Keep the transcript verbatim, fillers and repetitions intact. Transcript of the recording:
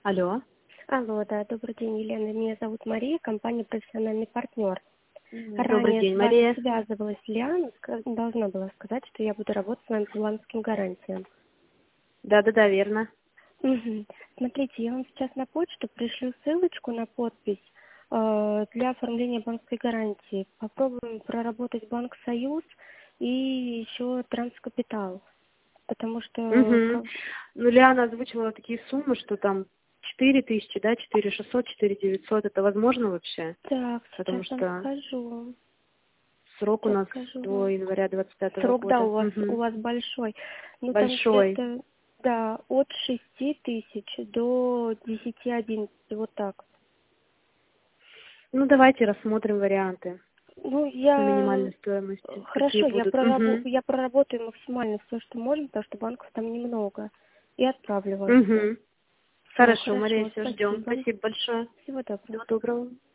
Алло. Алло, да, добрый день, Елена. Меня зовут Мария, компания «Профессиональный партнер». Добрый Ранее день, с вами Мария. связывалась Лиана, ска- должна была сказать, что я буду работать с вами по банковским гарантиям. Да-да-да, верно. Мгм. Смотрите, я вам сейчас на почту пришлю ссылочку на подпись э, для оформления банковской гарантии. Попробуем проработать Банк Союз и еще Транскапитал, потому что... Угу. как- Ну, Лиана озвучивала такие суммы, что там четыре тысячи, да, четыре шестьсот, четыре девятьсот. Это возможно вообще? Так, сейчас Потому вам что скажу. срок у Сейчас нас скажу до вам. января двадцать пятого Срок, да, года. у вас у Угу. вас большой. Ну там Большой. где-то, да, от шести тысяч до десяти одиннадцати, вот так. Ну, давайте рассмотрим варианты Ну, по я минимальной стоимости. Какие хорошо, я будут? прорабу... Угу. я проработаю максимально все, что можно, потому что банков там немного. И отправлю вам все. Угу. Все, Хорошо, Мария, хорошо, все, ждем. спасибо. Спасибо большое. Всего доброго. Всего доброго.